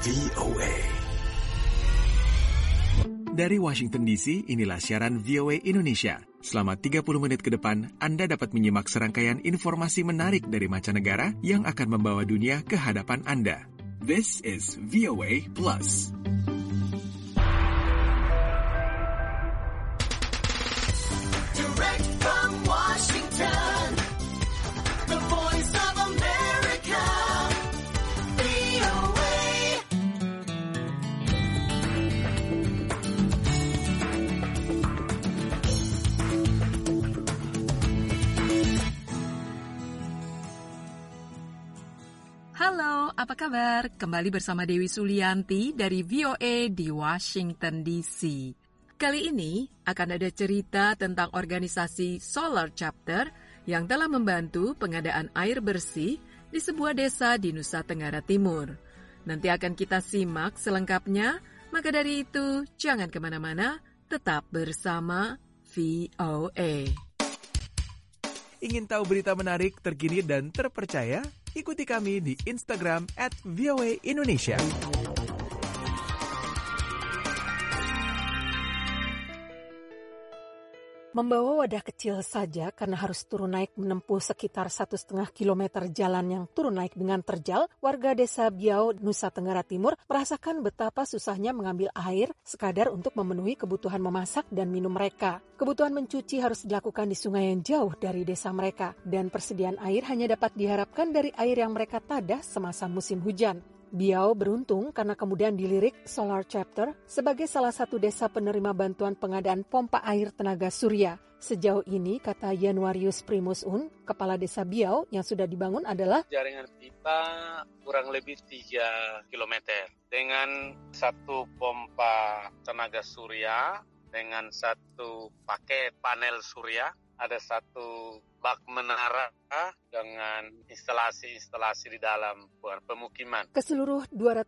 VOA. Dari Washington DC, inilah siaran VOA Indonesia. Selama 30 menit ke depan, Anda dapat menyimak serangkaian informasi menarik dari mancanegara yang akan membawa dunia ke hadapan Anda. This is VOA Plus. Direct from Washington, the voice of America, VOA. Halo, apa kabar? Kembali bersama Dewi Sulianti dari VOA di Washington DC. Kali ini akan ada cerita tentang organisasi Solar Chapter yang telah membantu pengadaan air bersih di sebuah desa di Nusa Tenggara Timur. Nanti akan kita simak selengkapnya, maka dari itu jangan kemana-mana, tetap bersama VOA. Ingin tahu berita menarik, terkini, dan terpercaya? Ikuti kami di Instagram @VOA_Indonesia. Membawa wadah kecil saja karena harus turun naik menempuh sekitar 1,5 kilometer jalan yang turun naik dengan terjal, warga desa Biau, Nusa Tenggara Timur merasakan betapa susahnya mengambil air sekadar untuk memenuhi kebutuhan memasak dan minum mereka. Kebutuhan mencuci harus dilakukan di sungai yang jauh dari desa mereka, dan persediaan air hanya dapat diharapkan dari air yang mereka tadah semasa musim hujan. Biau beruntung karena kemudian dilirik Solar Chapter sebagai salah satu desa penerima bantuan pengadaan pompa air tenaga surya. Sejauh ini, kata Januarius Primus Un, kepala desa Biau yang sudah dibangun adalah jaringan pipa kurang lebih 3 km dengan satu pompa tenaga surya, dengan satu paket panel surya, ada satu bak menara dengan instalasi-instalasi di dalam pemukiman. Keseluruh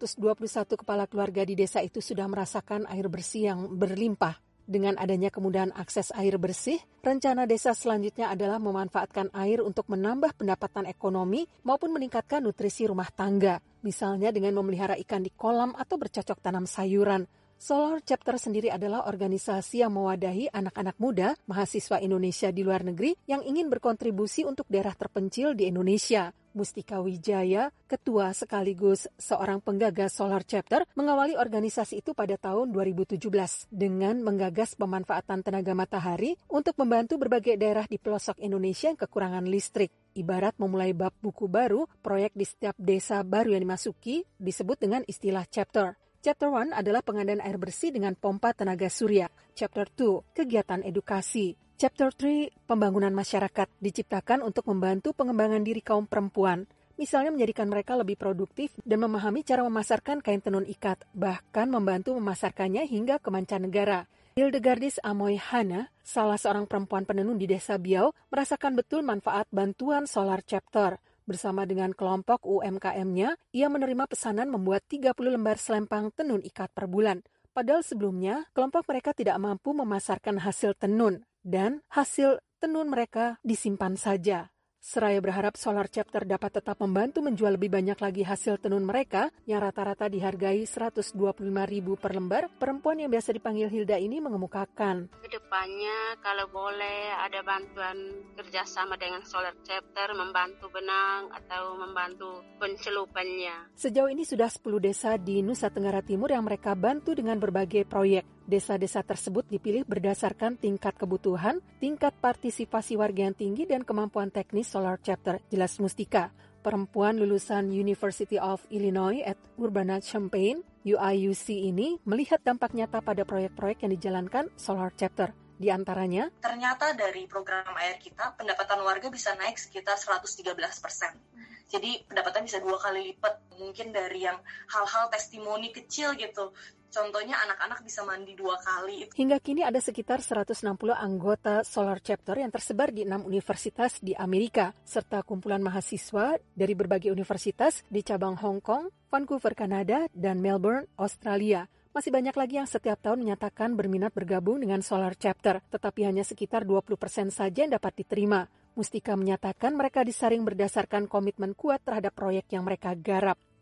221 kepala keluarga di desa itu sudah merasakan air bersih yang berlimpah. Dengan adanya kemudahan akses air bersih, rencana desa selanjutnya adalah memanfaatkan air untuk menambah pendapatan ekonomi maupun meningkatkan nutrisi rumah tangga, misalnya dengan memelihara ikan di kolam atau bercocok tanam sayuran. Solar Chapter sendiri adalah organisasi yang mewadahi anak-anak muda, mahasiswa Indonesia di luar negeri yang ingin berkontribusi untuk daerah terpencil di Indonesia. Mustika Wijaya, ketua sekaligus seorang penggagas Solar Chapter, mengawali organisasi itu pada tahun 2017 dengan menggagas pemanfaatan tenaga matahari untuk membantu berbagai daerah di pelosok Indonesia yang kekurangan listrik. Ibarat memulai bab buku baru, proyek di setiap desa baru yang dimasuki disebut dengan istilah chapter. Chapter 1 adalah pengadaan air bersih dengan pompa tenaga surya. Chapter 2, kegiatan edukasi. Chapter 3, pembangunan masyarakat, diciptakan untuk membantu pengembangan diri kaum perempuan. Misalnya menjadikan mereka lebih produktif dan memahami cara memasarkan kain tenun ikat, bahkan membantu memasarkannya hingga ke mancanegara. Hildegardis Amoy Hana, salah seorang perempuan penenun di desa Biau, merasakan betul manfaat bantuan Solar Chapter. Bersama dengan kelompok UMKM-nya, ia menerima pesanan membuat 30 lembar selempang tenun ikat per bulan. Padahal sebelumnya, kelompok mereka tidak mampu memasarkan hasil tenun, dan hasil tenun mereka disimpan saja. Seraya berharap Solar Chapter dapat tetap membantu menjual lebih banyak lagi hasil tenun mereka yang rata-rata dihargai Rp125.000 per lembar, perempuan yang biasa dipanggil Hilda ini mengemukakan. Kedepannya kalau boleh ada bantuan kerjasama dengan Solar Chapter, membantu benang atau membantu pencelupannya. Sejauh ini sudah 10 desa di Nusa Tenggara Timur yang mereka bantu dengan berbagai proyek. Desa-desa tersebut dipilih berdasarkan tingkat kebutuhan, tingkat partisipasi warga yang tinggi, dan kemampuan teknis Solar Chapter, jelas Mustika. Perempuan lulusan University of Illinois at Urbana-Champaign, UIUC ini melihat dampak nyata pada proyek-proyek yang dijalankan Solar Chapter. Di antaranya, ternyata dari program AIR kita, pendapatan warga bisa naik sekitar 113%. Jadi pendapatan bisa 2 kali lipat, mungkin dari yang hal-hal testimoni kecil gitu. Contohnya anak-anak bisa mandi 2 kali. Hingga kini ada sekitar 160 anggota Solar Chapter yang tersebar di 6 universitas di Amerika, serta kumpulan mahasiswa dari berbagai universitas di cabang Hong Kong, Vancouver, Kanada, dan Melbourne, Australia. Masih banyak lagi yang setiap tahun menyatakan berminat bergabung dengan Solar Chapter, tetapi hanya sekitar 20% saja yang dapat diterima. Mustika menyatakan mereka disaring berdasarkan komitmen kuat terhadap proyek yang mereka garap.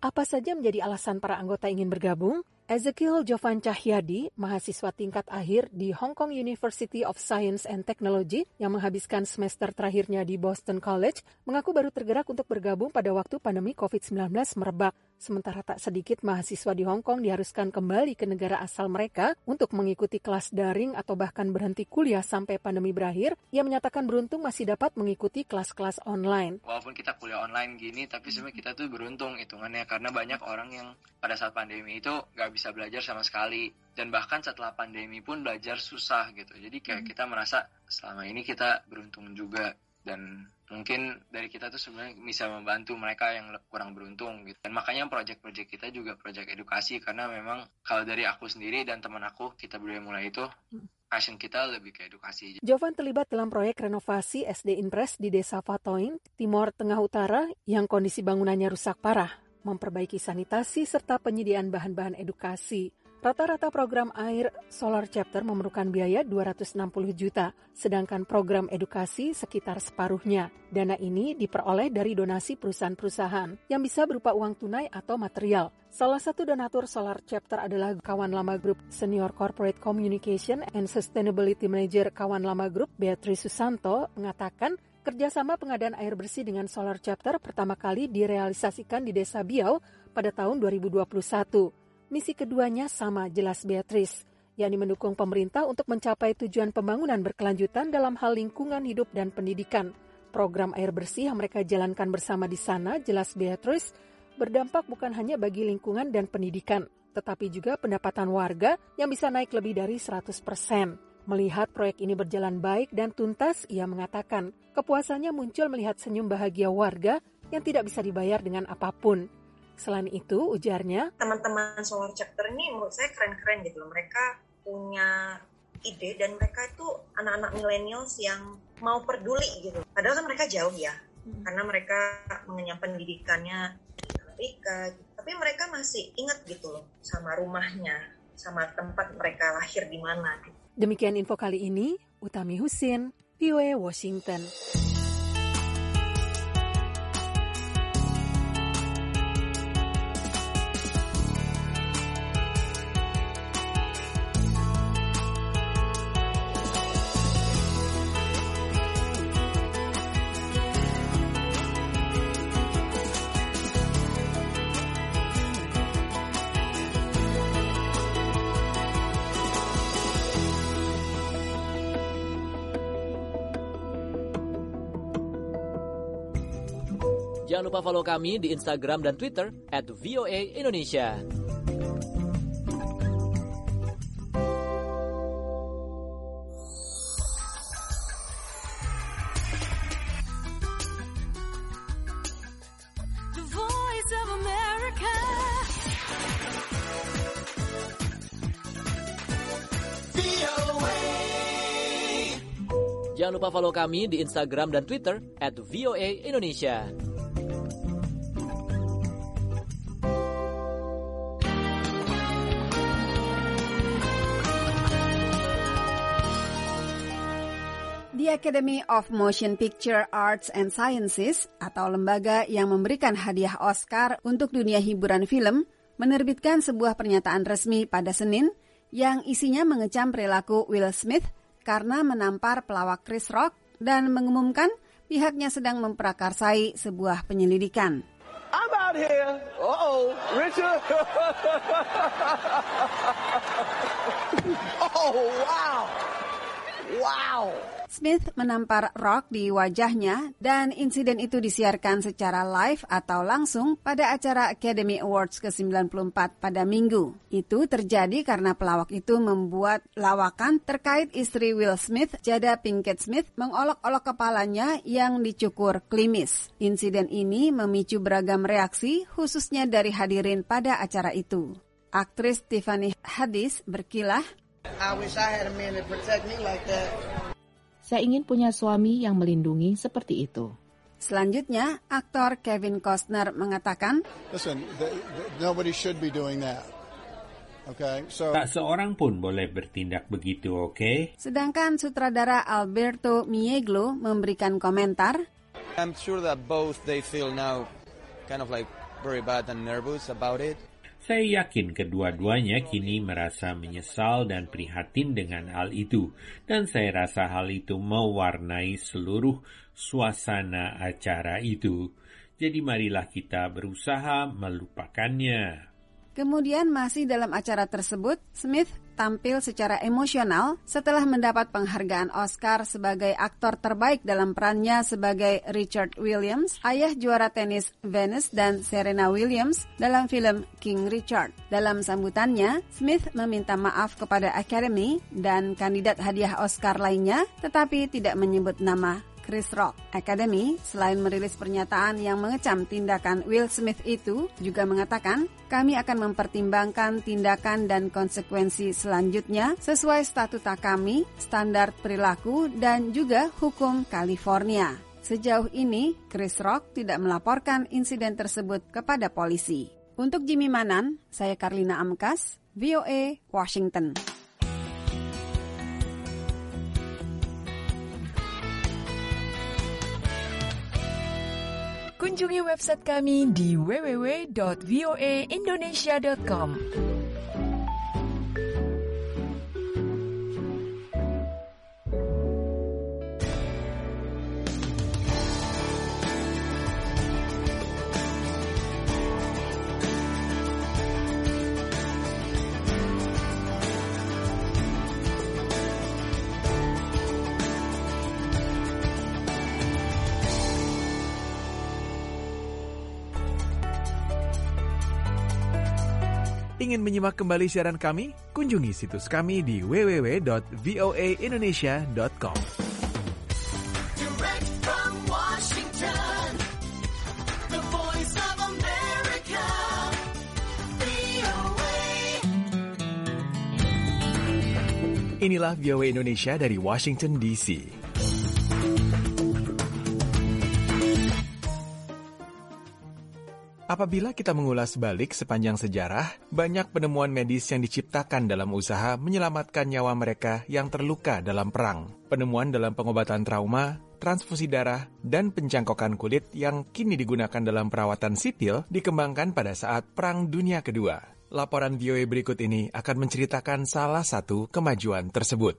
Apa saja menjadi alasan para anggota ingin bergabung? Ezekiel Jovan Cahyadi, mahasiswa tingkat akhir di Hong Kong University of Science and Technology yang menghabiskan semester terakhirnya di Boston College, mengaku baru tergerak untuk bergabung pada waktu pandemi COVID-19 merebak. Sementara tak sedikit mahasiswa di Hong Kong diharuskan kembali ke negara asal mereka untuk mengikuti kelas daring atau bahkan berhenti kuliah sampai pandemi berakhir. Ia menyatakan beruntung masih dapat mengikuti kelas-kelas online. Walaupun kita kuliah online gini, tapi sebenarnya kita tuh beruntung hitungannya karena banyak orang yang pada saat pandemi itu nggak bisa belajar sama sekali. Dan bahkan setelah pandemi pun belajar susah gitu. Jadi kayak kita merasa selama ini kita beruntung juga. Dan mungkin dari kita tuh sebenarnya bisa membantu mereka yang kurang beruntung gitu. Dan makanya proyek-proyek kita juga proyek edukasi. Karena memang kalau dari aku sendiri dan teman aku, kita berdua mulai itu, passion kita lebih ke edukasi. Jovan terlibat dalam proyek renovasi SD Impres di Desa Fatoin, Timor Tengah Utara yang kondisi bangunannya rusak parah, memperbaiki sanitasi serta penyediaan bahan-bahan edukasi. Rata-rata program air Solar Chapter memerlukan biaya 260 juta, sedangkan program edukasi sekitar separuhnya. Dana ini diperoleh dari donasi perusahaan-perusahaan yang bisa berupa uang tunai atau material. Salah satu donatur Solar Chapter adalah Kawan Lama Group Senior Corporate Communication and Sustainability Manager Kawan Lama Group, Beatrice Susanto, mengatakan kerjasama pengadaan air bersih dengan Solar Chapter pertama kali direalisasikan di Desa Biau pada tahun 2021. Misi keduanya sama, jelas Beatrice, yakni mendukung pemerintah untuk mencapai tujuan pembangunan berkelanjutan dalam hal lingkungan hidup dan pendidikan. Program air bersih yang mereka jalankan bersama di sana, jelas Beatrice, berdampak bukan hanya bagi lingkungan dan pendidikan, tetapi juga pendapatan warga yang bisa naik lebih dari 100%. Melihat proyek ini berjalan baik dan tuntas, ia mengatakan kepuasannya muncul melihat senyum bahagia warga yang tidak bisa dibayar dengan apapun. Selain itu, ujarnya, teman-teman Solar Chapter ini menurut saya keren-keren gitu loh. Mereka punya ide dan mereka itu anak-anak millennials yang mau peduli gitu. Padahal kan mereka jauh ya, karena mereka mengenyam pendidikannya di Amerika. Tapi mereka masih ingat gitu loh sama rumahnya, sama tempat mereka lahir di mana. Demikian info kali ini, Utami Husin, VOA Washington. Jangan lupa follow kami di Instagram dan Twitter @VOA_Indonesia. The Voice of America. VOA. Jangan lupa follow kami di Instagram dan Twitter @VOA_Indonesia. The Academy of Motion Picture Arts and Sciences, atau lembaga yang memberikan hadiah Oscar untuk dunia hiburan film, menerbitkan sebuah pernyataan resmi pada Senin yang isinya mengecam perilaku Will Smith karena menampar pelawak Chris Rock dan mengumumkan pihaknya sedang memprakarsai sebuah penyelidikan. I'm out here. Uh-oh, Richard. Oh, wow. Wow. Smith menampar Rock di wajahnya dan insiden itu disiarkan secara live atau langsung pada acara Academy Awards ke-94 pada Minggu. Itu terjadi karena pelawak itu membuat lawakan terkait istri Will Smith, Jada Pinkett Smith, mengolok-olok kepalanya yang dicukur klimis. Insiden ini memicu beragam reaksi, khususnya dari hadirin pada acara itu. Aktris Tiffany Haddish berkilah, I wish I had a man to protect me like that. Saya ingin punya suami yang melindungi seperti itu. Selanjutnya, aktor Kevin Costner mengatakan, Listen, nobody should be doing that. Okay, so tak seorang pun boleh bertindak begitu, oke? Sedangkan sutradara Alberto Mieglo memberikan komentar, I'm sure that both they feel now kind of like very bad and nervous about it. Saya yakin kedua-duanya kini merasa menyesal dan prihatin dengan hal itu. Dan saya rasa hal itu mewarnai seluruh suasana acara itu. Jadi marilah kita berusaha melupakannya. Kemudian masih dalam acara tersebut, Smith tampil secara emosional setelah mendapat penghargaan Oscar sebagai aktor terbaik dalam perannya sebagai Richard Williams, ayah juara tenis Venus dan Serena Williams dalam film King Richard. Dalam sambutannya, Smith meminta maaf kepada Academy dan kandidat hadiah Oscar lainnya, tetapi tidak menyebut nama Chris Rock. Academy, selain merilis pernyataan yang mengecam tindakan Will Smith itu, juga mengatakan, kami akan mempertimbangkan tindakan dan konsekuensi selanjutnya sesuai statuta kami, standar perilaku, dan juga hukum California. Sejauh ini, Chris Rock tidak melaporkan insiden tersebut kepada polisi. Untuk Jimmy Manan, saya Karlina Amkas, VOA, Washington. Kunjungi website kami di www.voaindonesia.com. Ingin menyimak kembali siaran kami? Kunjungi situs kami di www.voaindonesia.com. Direct from Washington, the voice of America, VOA. Inilah VOA Indonesia dari Washington DC. Apabila kita mengulas balik sepanjang sejarah, banyak penemuan medis yang diciptakan dalam usaha menyelamatkan nyawa mereka yang terluka dalam perang. Penemuan dalam pengobatan trauma, transfusi darah, dan pencangkokan kulit yang kini digunakan dalam perawatan sipil dikembangkan pada saat Perang Dunia Kedua. Laporan VOA berikut ini akan menceritakan salah satu kemajuan tersebut.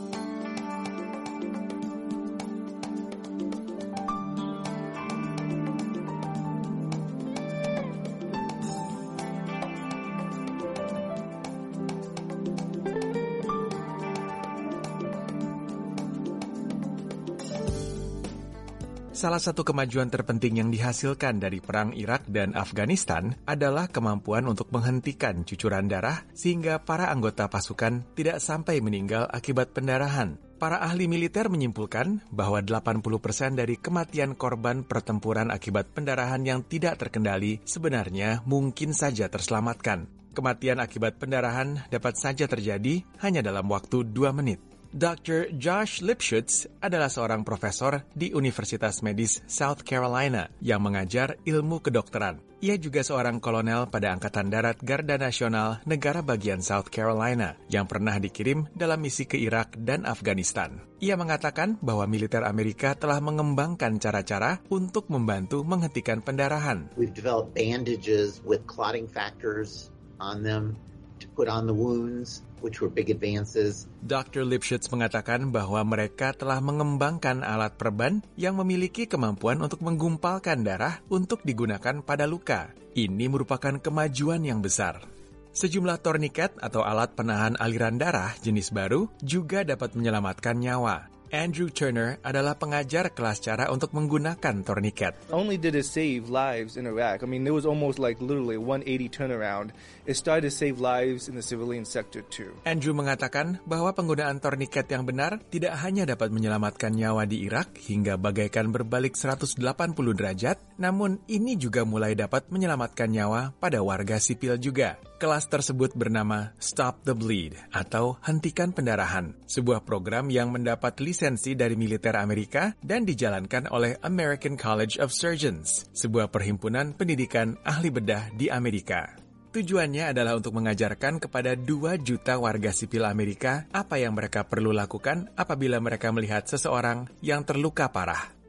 Salah satu kemajuan terpenting yang dihasilkan dari Perang Irak dan Afghanistan adalah kemampuan untuk menghentikan cucuran darah sehingga para anggota pasukan tidak sampai meninggal akibat pendarahan. Para ahli militer menyimpulkan bahwa 80% dari kematian korban pertempuran akibat pendarahan yang tidak terkendali sebenarnya mungkin saja terselamatkan. Kematian akibat pendarahan dapat saja terjadi hanya dalam waktu 2 menit. Dr. Josh Lipschutz adalah seorang profesor di Universitas Medis South Carolina yang mengajar ilmu kedokteran. Ia juga seorang kolonel pada Angkatan Darat Garda Nasional negara bagian South Carolina yang pernah dikirim dalam misi ke Irak dan Afghanistan. Ia mengatakan bahwa militer Amerika telah mengembangkan cara-cara untuk membantu menghentikan pendarahan. We've developed bandages with clotting factors on them to put on the wounds, which were big advances. Dr. Lipschutz mengatakan bahwa mereka telah mengembangkan alat perban yang memiliki kemampuan untuk menggumpalkan darah untuk digunakan pada luka. Ini merupakan kemajuan yang besar. Sejumlah tourniquet atau alat penahan aliran darah jenis baru juga dapat menyelamatkan nyawa. Andrew Turner adalah pengajar kelas cara untuk menggunakan tourniquet. Only did it save lives in Iraq. I mean, it was almost like literally a 180 turnaround. It started to save lives in the civilian sector too. Andrew mengatakan bahwa penggunaan tourniquet yang benar tidak hanya dapat menyelamatkan nyawa di Irak hingga bagaikan berbalik 180 derajat, namun ini juga mulai dapat menyelamatkan nyawa pada warga sipil juga. Kelas tersebut bernama Stop the Bleed atau Hentikan Pendarahan, sebuah program yang mendapat lisensi dari militer Amerika dan dijalankan oleh American College of Surgeons, sebuah perhimpunan pendidikan ahli bedah di Amerika. Tujuannya adalah untuk mengajarkan kepada 2 juta warga sipil Amerika apa yang mereka perlu lakukan apabila mereka melihat seseorang yang terluka parah.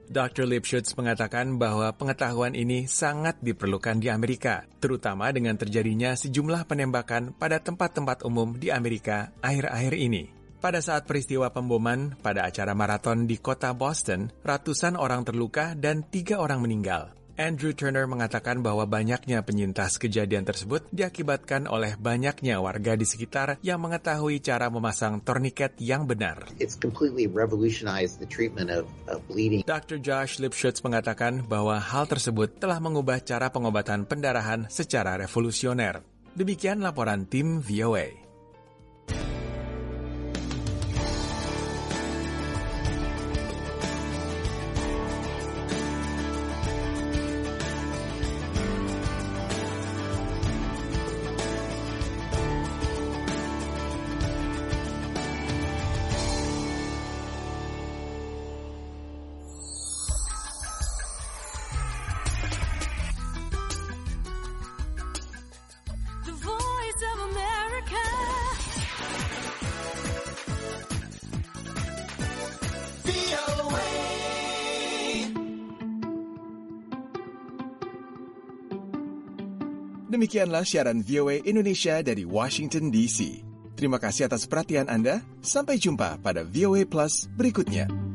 Dr. Lipschutz mengatakan bahwa pengetahuan ini sangat diperlukan di Amerika, terutama dengan terjadinya sejumlah penembakan pada tempat-tempat umum di Amerika akhir-akhir ini. Pada saat peristiwa pemboman pada acara maraton di kota Boston, ratusan orang terluka dan 3 orang meninggal. Andrew Turner mengatakan bahwa banyaknya penyintas kejadian tersebut diakibatkan oleh banyaknya warga di sekitar yang mengetahui cara memasang torniket yang benar. It's completely revolutionized the treatment of bleeding. Dr. Josh Lipschutz mengatakan bahwa hal tersebut telah mengubah cara pengobatan pendarahan secara revolusioner. Demikian laporan tim VOA. Demikianlah siaran VOA Indonesia dari Washington DC. Terima kasih atas perhatian Anda. Sampai jumpa pada VOA Plus berikutnya.